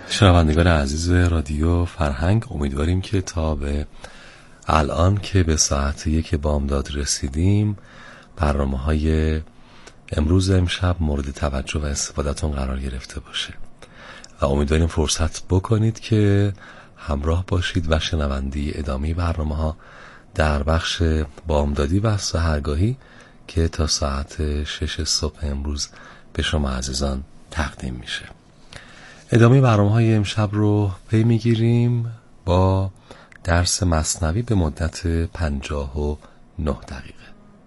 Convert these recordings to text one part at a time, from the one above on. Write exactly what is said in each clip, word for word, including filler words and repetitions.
شنوندگان عزیز رادیو فرهنگ، امیدواریم که تا به الان که به ساعت یک بامداد رسیدیم برنامه های امروز امشب مورد توجه و استفادهتون قرار گرفته باشه و امیدواریم فرصت بکنید که همراه باشید و شنوندی ادامه برنامه ها در بخش بامدادی و سحرگاهی که تا ساعت شش صبح امروز به شما عزیزان تقدیم میشه. ادامه برنامه های امشب رو پی میگیریم با درس مثنوی به مدت پنجاه و نه دقیقه.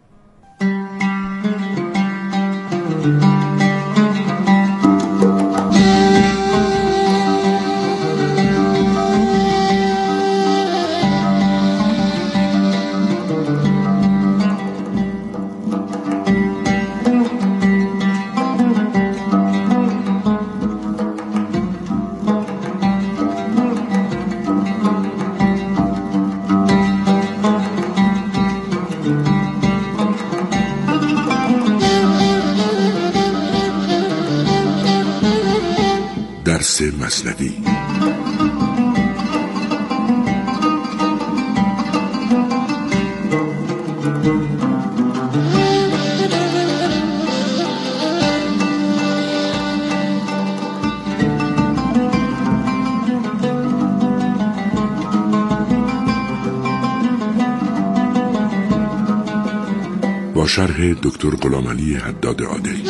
درس مثنوی. با شرح دکتر غلامعلی حداد عادلی.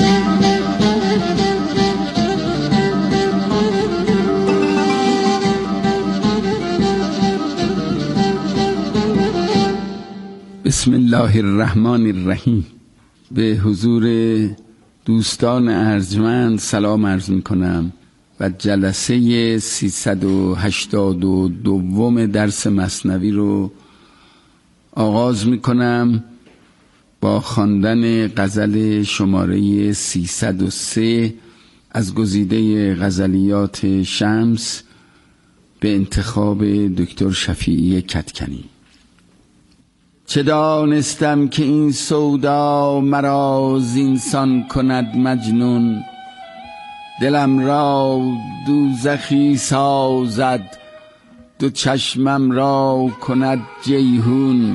بسم الله الرحمن الرحیم. به حضور دوستان ارجمند سلام عرض می کنم و جلسه سیصد و هشتاد و دو درس مثنوی رو آغاز می کنم با خواندن غزل شماره سیصد و سه از گزیده غزلیات شمس به انتخاب دکتر شفیعی کدکنی. چه دانستم که این سودا مرا زینسان کند مجنون، دلم را دوزخی سازد دو چشمم را کند جیحون.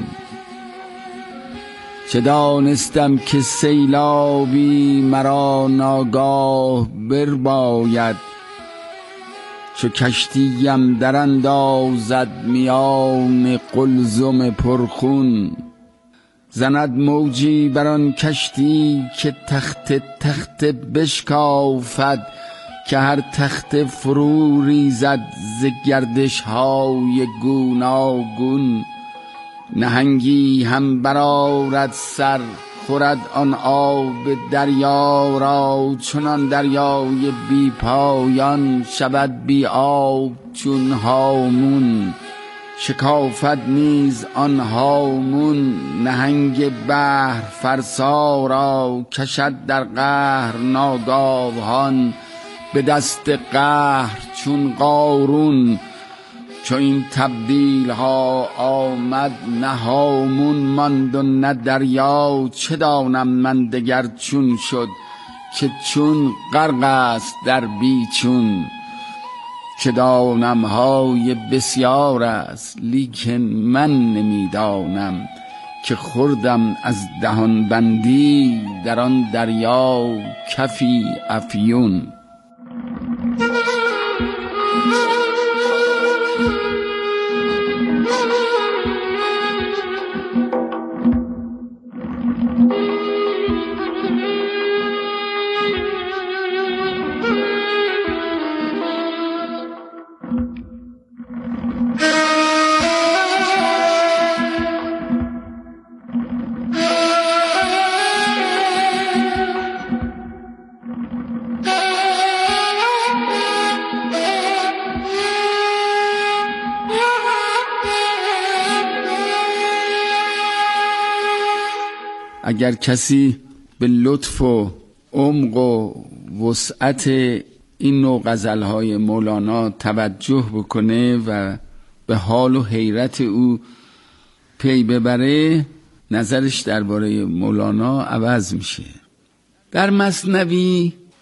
چه دانستم که سیلابی مرا ناگاه برباید، چو کشتیم در اندازد میان قلزم پرخون. زند موجی بر آن کشتی که تخت تخت بشکافد، که هر تخت فرو ریزد ز گردش های گوناگون. نهنگی هم برآرد سر خورد آن آب دریا را، چنان دریای بی پایان شود بی آب چون هامون. شکافد نیز آن هامون نهنگ بحر فرسا را، کشد در قهر ناگاهان به دست قهر چون قارون. چو این تبدیل ها آمد نه هامون ماند و نه دریا، چه دانم من دگر چون شد که چون غرق است در بیچون. چه دانم های بسیار است لیکن من نمیدانم، که خوردم از دهان بندی در آن دریا کفی افیون. اگر کسی به لطف و عمق و وسعت این نوع غزلهای مولانا توجه بکنه و به حال و حیرت او پی ببره، نظرش درباره مولانا عوض میشه. در مثنوی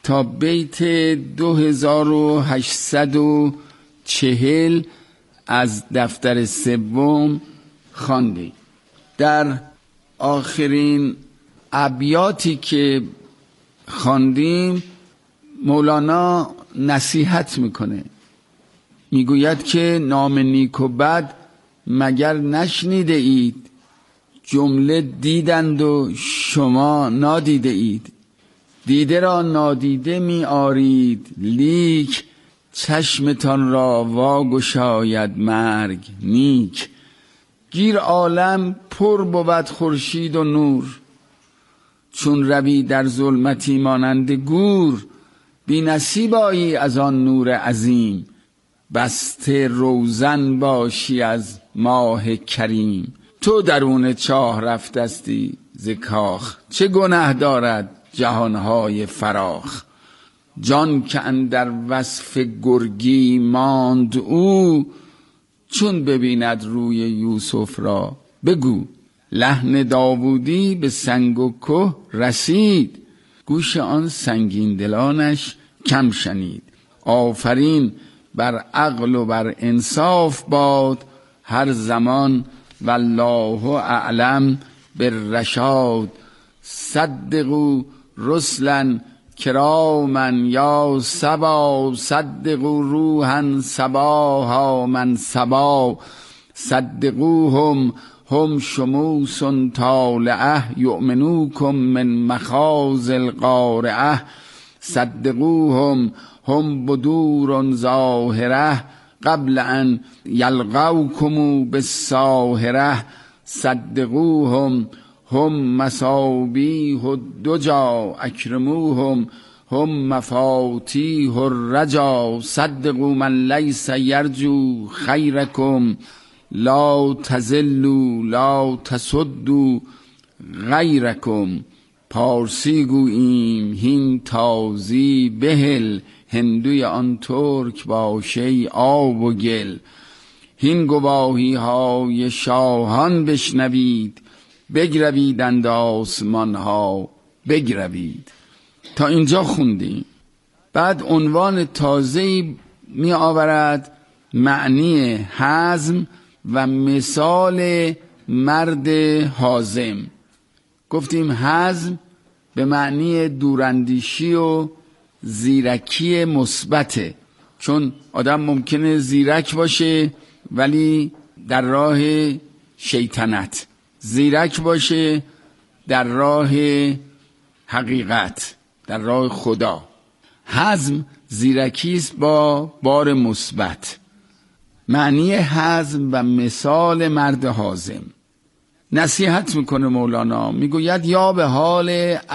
تا بیت دو هزار و هشتصد و چهل از دفتر سوم خواندیم. در آخرین ابیاتی که خواندیم مولانا نصیحت میکنه، میگوید که نام نیک و بد مگر نشنیده اید، جمله دیدند و شما نادیده اید. دیده را نادیده می آرید، لیک چشمتان را واگشاید مرگ نیک. گیر عالم پر بود خورشید و نور، چون روی در ظلمتی مانند گور. بی نصیب آیی از آن نور عظیم، بسته روزن باشی از ماه کریم. تو درون چاه رفتستی ز کاخ، چه گناه دارد جهانهای فراخ. جان که اندر وصف گرگی ماند او، چون ببیند روی یوسف را بگو. لحن داوودی به سنگ و که رسید، گوش آن سنگین دلانش کم شنید. آفرین بر عقل و بر انصاف باد، هر زمان والله اعلم بالرشاد. صدقوا رسلا کراما یا صبا، صدقوا روحا صباها من صبا. صدقوهم هم شموس طالعه، یؤمنوکم من مخاز القارعه. صدقوهم هم بدور ظاهره، قبل ان یلقوکم بالساهره. صدقوهم هم مصابیح الدجا، اکرموهم هم مفاتیح الرجا. صدقوا من لیس یرجو خیرکم، لا تزلوا لا تسدوا غیرکم. پارسی گوییم هین تازی بهل، هندوی آن ترک باشه آب و گل. هین گواهی های شاهان بشنوید، بگرویدند آسمان ها بگروید. تا اینجا خوندیم. بعد عنوان تازه‌ای می آورد، معنی حزم و مثال مرد حازم. گفتیم حزم به معنی دوراندیشی و زیرکی مثبته، چون آدم ممکنه زیرک باشه ولی در راه شیطنت، زیرک باشه در راه حقیقت، در راه خدا. حزم زیرکی است با بار مثبت. معنی حزم و مثال مرد حازم. نصیحت میکنه مولانا، میگوید یا به حال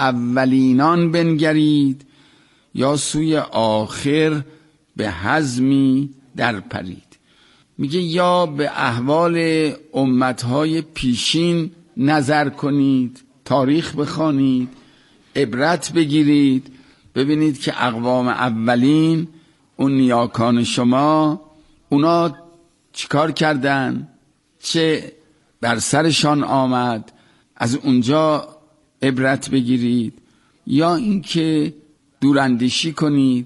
اولینان بنگرید، یا سوی آخر به حزمی در پرید. میگه یا به احوال امتهای پیشین نظر کنید، تاریخ بخوانید، عبرت بگیرید، ببینید که اقوام اولین، اون نیاکان شما، اونا چیکار کردن، چه بر سرشان آمد، از اونجا عبرت بگیرید. یا اینکه دوراندیشی کنید،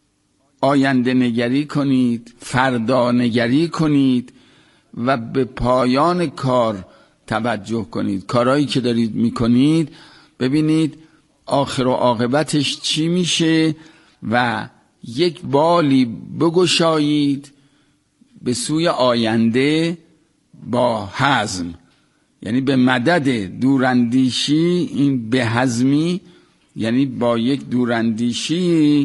آینده نگری کنید، فردا نگری کنید و به پایان کار توجه کنید. کارهایی که دارید میکنید ببینید آخر و عاقبتش چی میشه و یک بالی بگشایید به سوی آینده با حزم. یعنی به مدد دوراندیشی، این به حزمی یعنی با یک دوراندیشی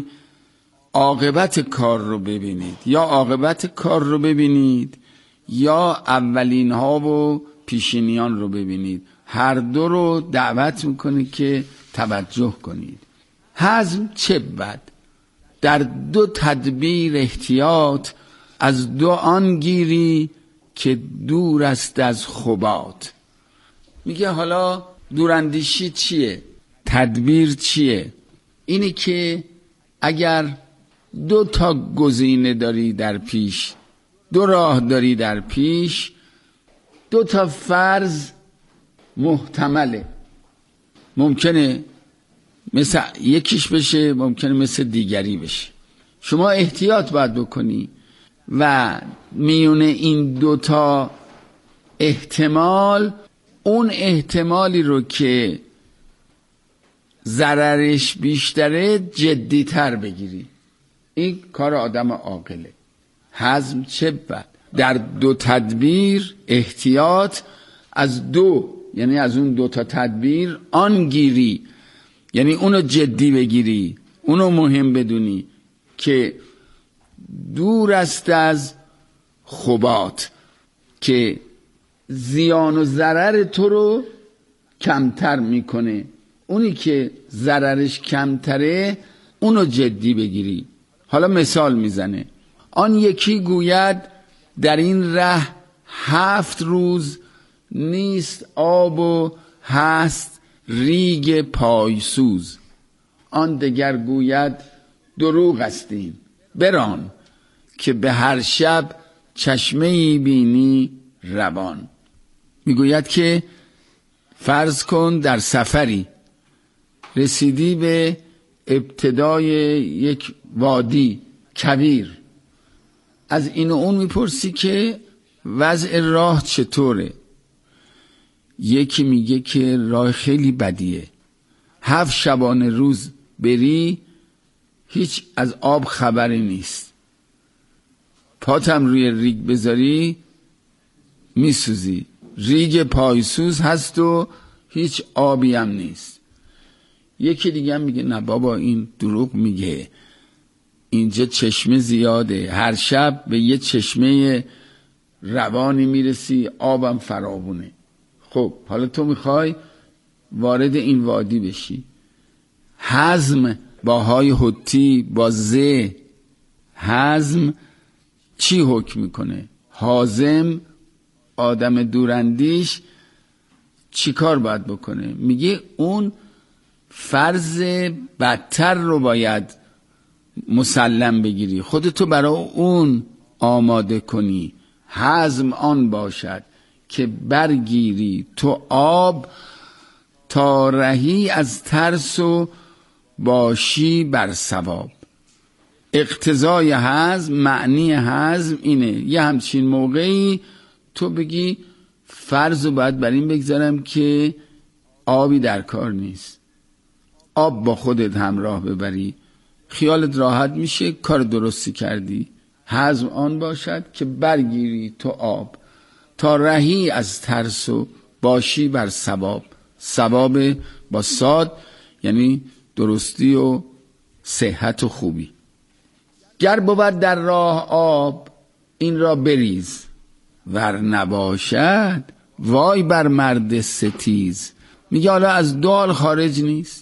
عاقبت کار رو ببینید، یا عاقبت کار رو ببینید یا اولین ها و پیشینیان رو ببینید. هر دو رو دعوت میکنه که توجه کنید. حزم چه بد؟ در دو تدبیر احتیاط، از دو آن گیری که دور است از خبات. میگه حالا دوراندیشی چیه؟ تدبیر چیه؟ اینی که اگر دو تا گزینه داری در پیش، دو راه داری در پیش، دو تا فرض محتمله. ممکنه مثل یکیش بشه، ممکنه مثل دیگری بشه. شما احتیاط باید بکنی و میونه این دوتا احتمال، اون احتمالی رو که ضررش بیشتره جدیتر بگیری. این کار آدم عاقله. حزم چه بد. در دو تدبیر احتیاط از دو، یعنی از اون دو تا تدبیر آن گیری، یعنی اونو جدی بگیری، اونو مهم بدونی که دور است از خبات، که زیان و ضرر تو رو کمتر میکنه. اونی که ضررش کمتره اونو جدی بگیری. حالا مثال میزنه، آن یکی گوید در این ره هفت روز نیست آب و هست ریگ پایسوز. آن دگر گوید دروغ استین بران که به هر شب چشمه‌ای بینی روان. میگوید که فرض کن در سفری رسیدی به ابتدای یک وادی کبیر، از این و اون میپرسی که وضع راه چطوره. یکی میگه که راه خیلی بدیه، هفت شبانه روز بری هیچ از آب خبری نیست، پاتم روی ریگ بذاری میسوزی، ریگ پایسوز هست و هیچ آبی هم نیست. یکی دیگه هم میگه نه بابا این دروغ میگه، اینجا چشمه زیاده، هر شب به یه چشمه روانی میرسی، آبم فراوونه. خب حالا تو میخوای وارد این وادی بشی. حزم با های حتی با ز، حزم چی حکم میکنه؟ حازم، آدم دوراندیش چی کار باید بکنه؟ میگه اون فرض بدتر رو باید مسلم بگیری، خودتو برای اون آماده کنی. حزم آن باشد که برگیری تو آب تا رهی از ترس و باشی بر ثواب. اقتضای حزم، معنی حزم اینه یه همچین موقعی تو بگی فرض رو باید بر این بگذارم که آبی در کار نیست، آب با خودت همراه ببری، خیالت راحت میشه، کار درستی کردی. حزم آن باشد که برگیری تو آب تا رهی از ترس و باشی بر ثواب. ثواب با صاد یعنی درستی و صحت و خوبی. گر بود در راه آب این را بریز، ور نباشد وای بر مرد ستیز. میگه حالا از دو حال خارج نیست،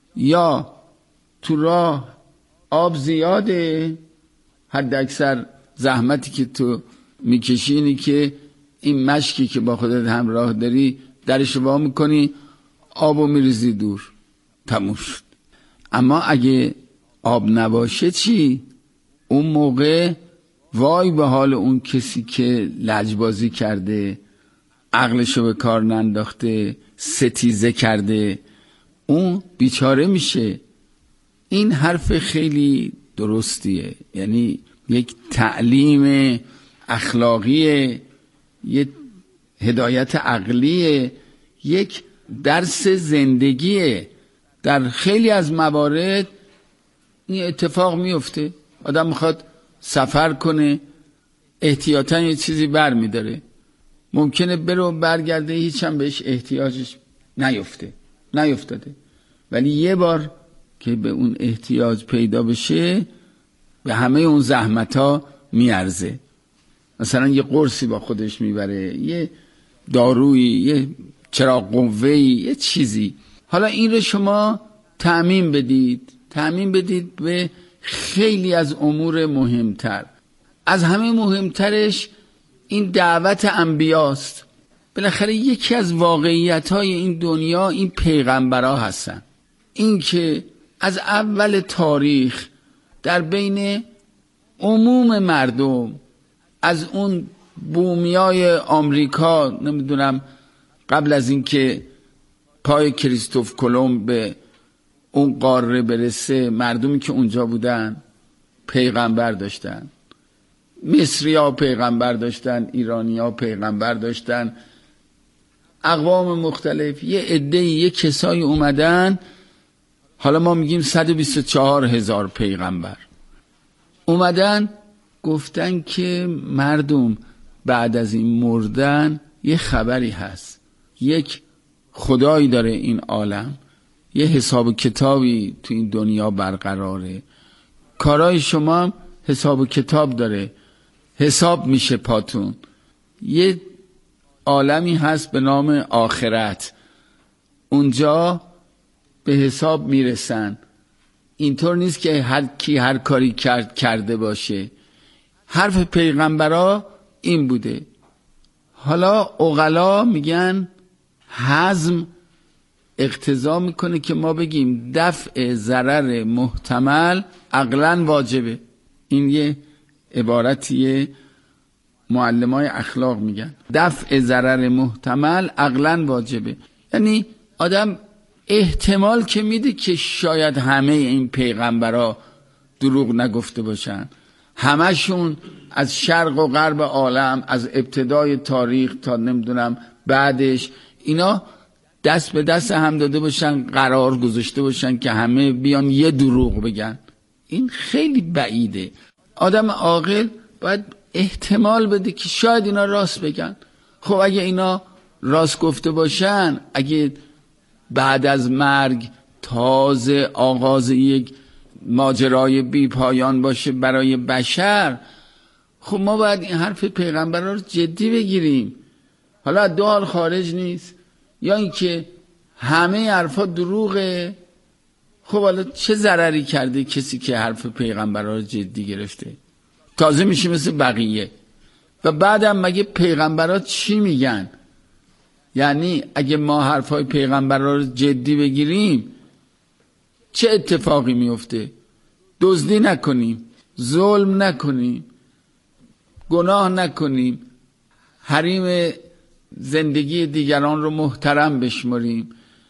یا تو راه آب زیاده، حد اکثر زحمتی که تو میکشی اینی که این مشکی که با خودت همراه داری درش وا میکنی، آبو میریزی دور، تموم شد. اما اگه آب نباشه چی؟ اون موقع وای به حال اون کسی که لجبازی کرده، عقلشو به کار ننداخته، ستیزه کرده، اون بیچاره میشه. این حرف خیلی درستیه، یعنی یک تعلیم اخلاقیه، یک هدایت عقلیه، یک درس زندگیه. در خیلی از موارد این اتفاق میفته، آدم میخواد سفر کنه، احتیاطاً یه چیزی بر میداره، ممکنه برو برگرده هیچ هم بهش احتیاجش نیفته نیفتاده، ولی یه بار که به اون احتیاج پیدا بشه به همه اون زحمت ها میارزه. مثلا یه قرصی با خودش میبره، یه دارویی، یه چراغ قوه‌ای، یه چیزی. حالا این رو شما تأمین بدید تأمین بدید به خیلی از امور مهمتر. از همه مهمترش این دعوت انبیاست. بالاخره یکی از واقعیت‌های این دنیا این پیغمبرها هستن. این که از اول تاریخ در بین عموم مردم، از اون بومیای آمریکا، نمیدونم قبل از این که پای کریستوف کلمب به اون قاره برسه مردمی که اونجا بودن پیغمبر داشتن، مصری ها پیغمبر داشتن، ایرانی ها پیغمبر داشتن، اقوام مختلف، یه عده یه کسایی اومدن. حالا ما میگیم صد و بیست و چهار هزار پیغمبر اومدن گفتن که مردم بعد از این مردن یه خبری هست، یک خدایی داره این عالم، یه حساب و کتابی تو این دنیا برقراره، کارهای شما هم حساب و کتاب داره، حساب میشه پاتون. یه عالمی هست به نام آخرت، اونجا به حساب میرسن. اینطور نیست که هر کی هر کاری کرد کرده باشه. حرف پیغمبرا این بوده. حالا عقلا میگن حزم اقتضا میکنه که ما بگیم دفع ضرر محتمل عقلاً واجبه. این یه عبارتیه معلمای اخلاق میگن دفع ضرر محتمل عقلاً واجبه. یعنی آدم احتمال که میده که شاید همه این پیغمبرا دروغ نگفته باشن، همشون از شرق و غرب عالم، از ابتدای تاریخ تا نمیدونم بعدش، اینا دست به دست هم داده باشن، قرار گذاشته باشن که همه بیان یه دروغ بگن. این خیلی بعیده. آدم عاقل باید احتمال بده که شاید اینا راست بگن. خب اگه اینا راست گفته باشن، اگه بعد از مرگ تازه آغاز یک ماجرای بی پایان باشه برای بشر، خب ما باید این حرف پیغمبران رو جدی بگیریم. حالا دو حال خارج نیست، یا اینکه همه حرفا دروغه. خب حالا چه ضرری کرده کسی که حرف پیغمبران رو جدی گرفته؟ تازه میشه مثل بقیه. و بعدم مگه پیغمبران چی میگن؟ یعنی اگه ما حرفای پیغمبران رو جدی بگیریم چه اتفاقی میفته؟ دزدی نکنیم، ظلم نکنیم، گناه نکنیم، حریم زندگی دیگران رو محترم بشمریم،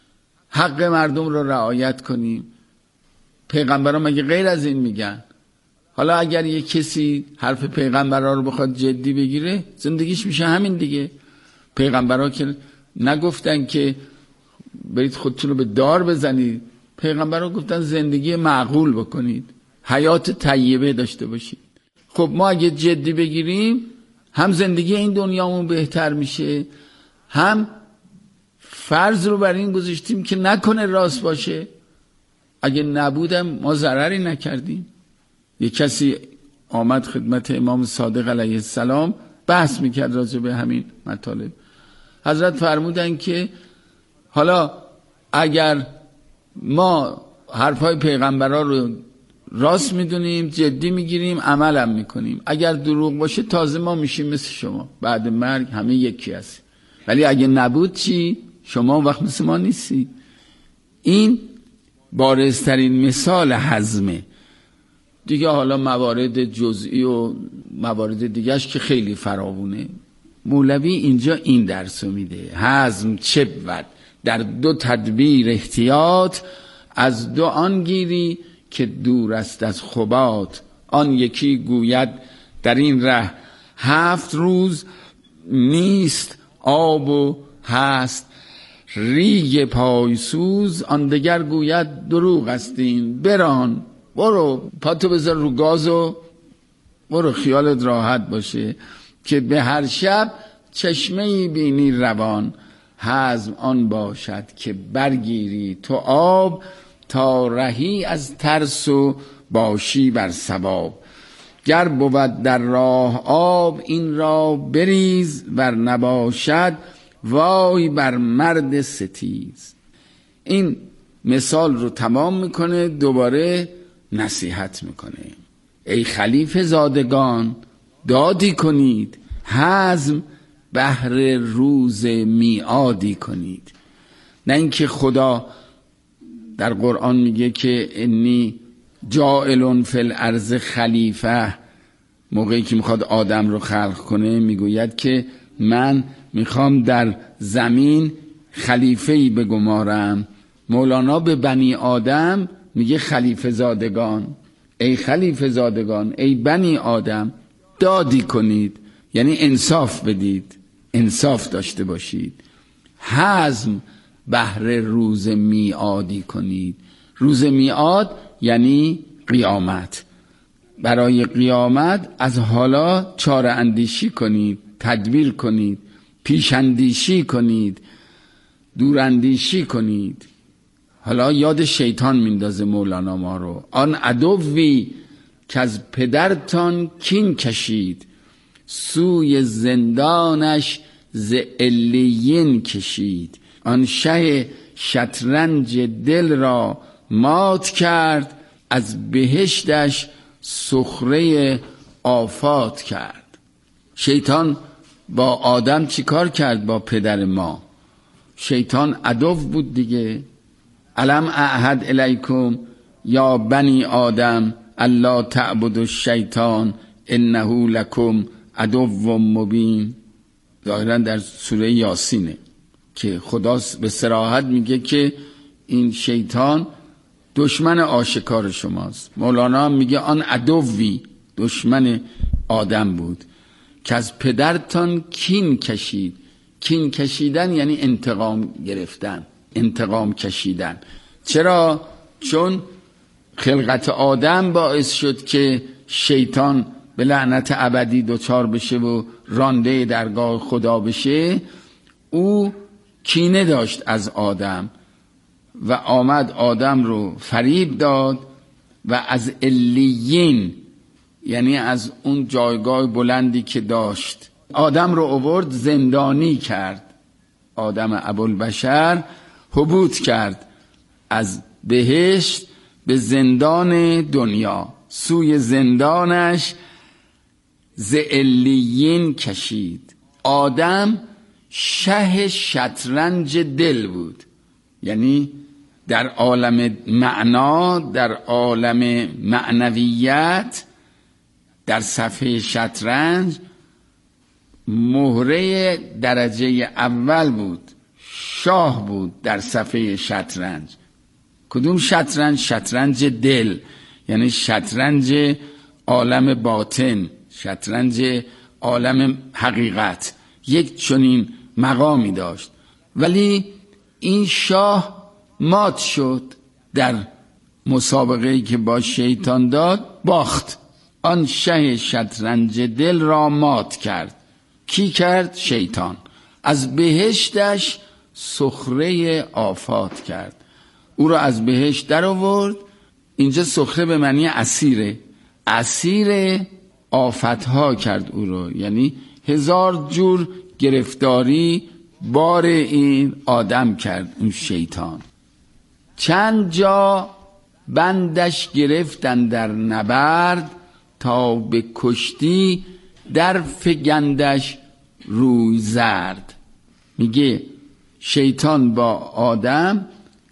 حق مردم رو رعایت کنیم. پیغمبران مگه غیر از این میگن؟ حالا اگر یک کسی حرف پیغمبران رو بخواد جدی بگیره، زندگیش میشه همین دیگه. پیغمبران که نگفتن که برید خودتون رو به دار بزنید، پیغمبران گفتن زندگی معقول بکنید، حیات طیبه داشته باشید. خب ما اگه جدی بگیریم، هم زندگی این دنیامون بهتر میشه، هم فرض رو بر این گذاشتیم که نکنه راست باشه. اگه نبودم ما ضرری نکردیم. یک کسی آمد خدمت امام صادق علیه السلام بحث میکرد راجع به همین مطالب. حضرت فرمودن که حالا اگر ما حرفای پیغمبران رو راست میدونیم، جدی میگیریم، عملم میکنیم، اگر دروغ باشه تازه ما میشیم مثل شما، بعد مرگ همه یکی هست. ولی اگه نبود چی؟ شما وقت مثل ما نیستی. این بارزترین مثال حزمه دیگه. حالا موارد جزئی و موارد دیگهش که خیلی فراوونه. مولوی اینجا این درس میده: حزم چه بود در دو تدبیر احتیاط، از دو آن گیری که دور است از خبات. آن یکی گوید در این ره هفت روز نیست آب و هست ریگ پایسوز. آن دگر گوید دروغ استین بران، برو پاتو بذار رو گاز و برو خیالت راحت باشه که به هر شب چشمه‌ای بینی روان. حزم آن باشد که برگیری تو آب، تا رهی از ترس و باشی بر ثواب. گر بود در راه آب این را بریز، ور نباشد وای بر مرد ستیز. این مثال رو تمام میکنه، دوباره نصیحت میکنه: ای خلیفه زادگان دادی کنید، حزم بهر روز میعادی کنید. نه اینکه خدا در قرآن میگه که انی جاعلون فی الارض خلیفه، موقعی که میخواد آدم رو خلق کنه میگوید که من میخوام در زمین خلیفه‌ای بگمارم مولانا به بنی آدم میگه خلیفه زادگان، ای خلیفه زادگان، ای بنی آدم دادی کنید، یعنی انصاف بدید، انصاف داشته باشید. حزم بهر روز میعادی کنید. روز میعاد یعنی قیامت. برای قیامت از حالا چاره اندیشی کنید، تدبیر کنید، پیش اندیشی کنید، دور اندیشی کنید. حالا یاد شیطان میندازه مولانا ما رو. آن عدوی که از پدرتان کین کشید، سوی زندانش ز علیین کشید. آن شه شطرنج دل را مات کرد، از بهشتش سخره آفات کرد. شیطان با آدم چی کار کرد؟ با پدر ما. شیطان عدو بود دیگه. الم اعهد الیکم یا بنی آدم الا تعبدوا الشیطان انه لکم عدو مبین. ظاهرا در سوره یاسینه که خدا به صراحت میگه که این شیطان دشمن آشکار شماست. مولانا میگه آن عدوی، دشمن آدم بود که از پدرتان کین کشید. کین کشیدن یعنی انتقام گرفتن، انتقام کشیدن. چرا؟ چون خلقت آدم باعث شد که شیطان به لعنت ابدی دچار بشه و رانده درگاه خدا بشه. او کینه داشت از آدم و آمد آدم رو فریب داد و از علیین، یعنی از اون جایگاه بلندی که داشت، آدم رو آورد زندانی کرد. آدم ابوالبشر حبوط کرد از بهشت به زندان دنیا، سوی زندانش ز علیین کشید. آدم شه شطرنج دل بود، یعنی در عالم معنا، در عالم معنویت، در صفحه شطرنج مهره درجه اول بود، شاه بود در صفحه شطرنج. کدوم شطرنج؟ شطرنج دل، یعنی شطرنج عالم باطن، شطرنج عالم حقیقت. یک چنین مقامی داشت، ولی این شاه مات شد در مسابقه‌ای که با شیطان داد، باخت. آن شه شطرنج دل را مات کرد. کی کرد؟ شیطان. از بهشتش سخره آفات کرد. او را از بهشت در آورد. اینجا سخره به معنی اسیره، اسیر آفتها کرد او رو، یعنی هزار جور گرفتاری بار این آدم کرد اون شیطان. چند جا بندش گرفتن در نبرد، تا به کشتی در فگندش روی زرد. میگه شیطان با آدم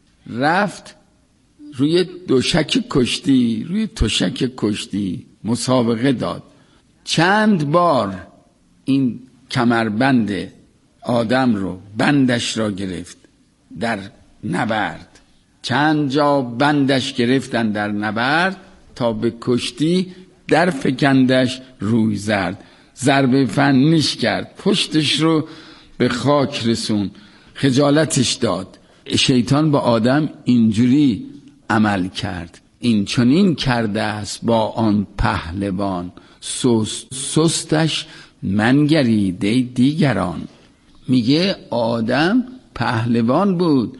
رفت روی دوشک کشتی، روی تشک کشتی مسابقه داد. چند بار این کمربند آدم رو، بندش را گرفت در نبرد. چند جا بندش گرفتن در نبرد، تا به کشتی در فکندش روی زرد. ضربه فنیش کرد، پشتش رو به خاک رسون، خجالتش داد. شیطان با آدم اینجوری عمل کرد. این چنین کرده است با آن پهلوان، سست سستش منگرید ای دیگران. میگه آدم پهلوان بود،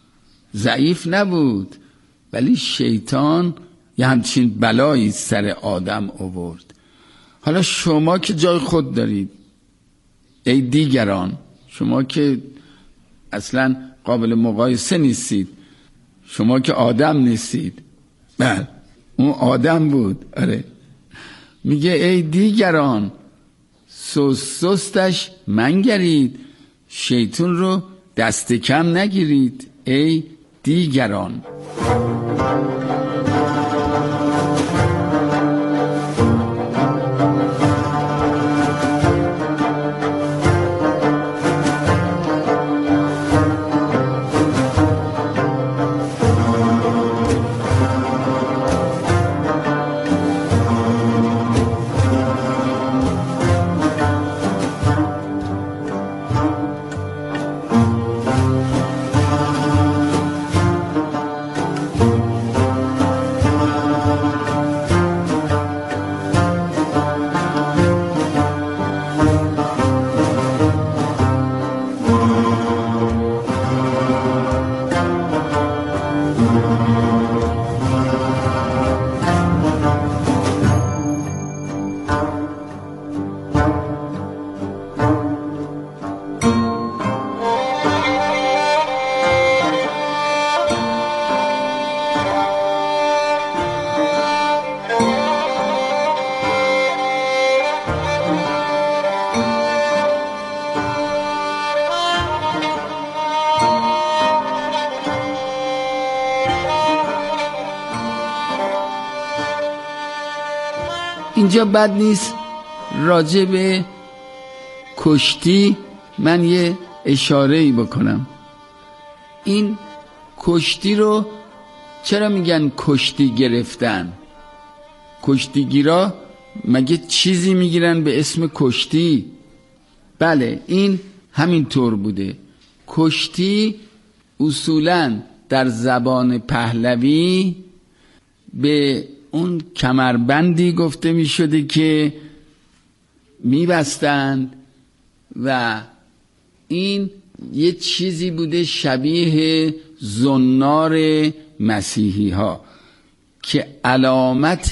ضعیف نبود، ولی شیطان یه همچین بلایی سر آدم آورد. حالا شما که جای خود دارید ای دیگران، شما که اصلا قابل مقایسه نیستید، شما که آدم نیستید. بله اون آدم بود. آره میگه ای دیگران سست سستش منگرید، شیطان رو دست کم نگیرید ای دیگران. اینجا بد نیست راجع به کشتی من یه اشاره‌ای بکنم. این کشتی رو چرا میگن کشتی گرفتن؟ کشتیگیرا مگه چیزی میگیرن به اسم کشتی؟ بله، این همین طور بوده. کشتی اصولاً در زبان پهلوی به اون کمربندی گفته می شده که می بستند و این یه چیزی بوده شبیه زنار مسیحی ها که علامت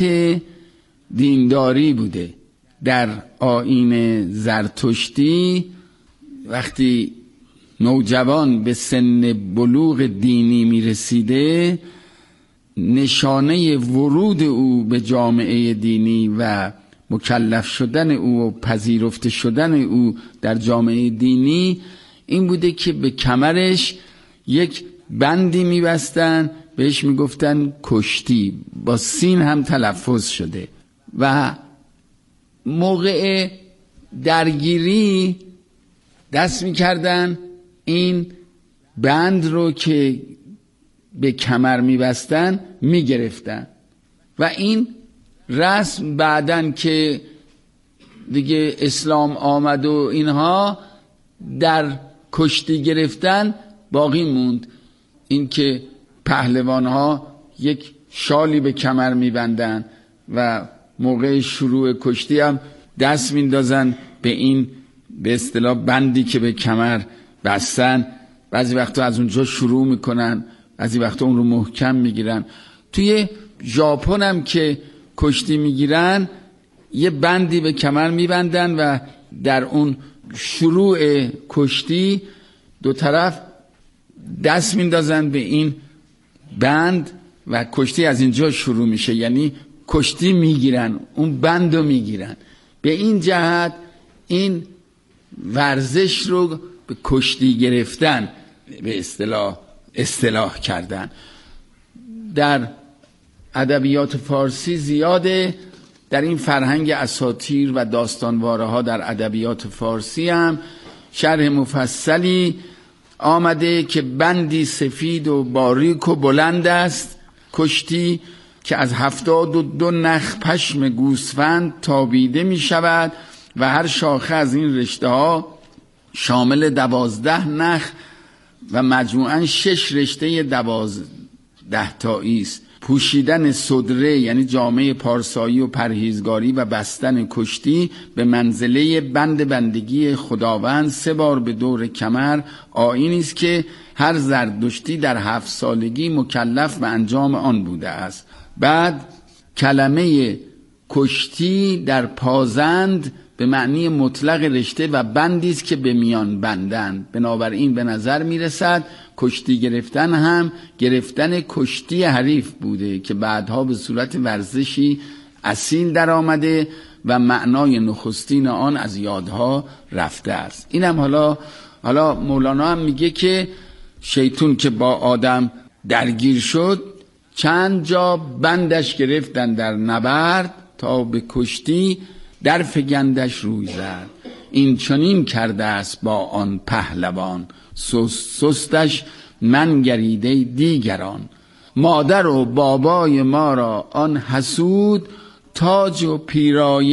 دینداری بوده. در آیین زرتشتی وقتی نوجوان به سن بلوغ دینی می رسیده، نشانه ورود او به جامعه دینی و مکلف شدن او و پذیرفته شدن او در جامعه دینی این بوده که به کمرش یک بندی می بستن، بهش می گفتن کشتی، با سین هم تلفظ شده. و موقع درگیری دست می کردن این بند رو که به کمر می بستن می گرفتن و این رسم بعدن که دیگه اسلام آمد و اینها در کشتی گرفتن باقی موند. این که پهلوان ها یک شالی به کمر می بندن و موقع شروع کشتی هم دست می اندازن به این به اصطلاح بندی که به کمر بستن. بعضی وقتا از اونجا شروع میکنن، بعضی وقتا اون رو محکم میگیرن. توی ژاپن هم که کشتی میگیرن یه بندی به کمر میبندن و در اون شروع کشتی دو طرف دست میندازن به این بند و کشتی از اینجا شروع میشه، یعنی کشتی میگیرن، اون بند رو میگیرن. به این جهت این ورزش رو به کشتی گرفتن به اصطلاح اصطلاح کردن. در ادبیات فارسی زیاده، در این فرهنگ اساطیر و داستانواره ها در ادبیات فارسی هم شرح مفصلی آمده که بندی سفید و باریک و بلند است، کشتی که از هفتاد و دو نخ پشم گوسفند تابیده می شود و هر شاخه از این رشته ها شامل دوازده نخ و مجموعاً شش رشته دوازده تایی است. پوشیدن صدره یعنی جامعه پارسایی و پرهیزگاری و بستن کشتی به منزله بند بندگی خداوند سه بار به دور کمر آیینی است که هر زردشتی در هفت سالگی مکلف به انجام آن بوده است. بعد کلمه کشتی در پازند به معنی مطلق رشته و بندی است که به میان بندند. بنابراین به نظر میرسد کشتی گرفتن هم گرفتن کشتی حریف بوده که بعدها به صورت ورزشی اصیل در آمده و معنای نخستین آن از یادها رفته است. اینم حالا حالا مولانا هم میگه که شیطون که با آدم درگیر شد چند جا بندش گرفتن در نبرد تا به کشتی در فگندش روی زد. این چنین کرده است با آن پهلوان، سست سستش من گریده دیگران. مادر و بابای ما را آن حسود تاج و پیرایه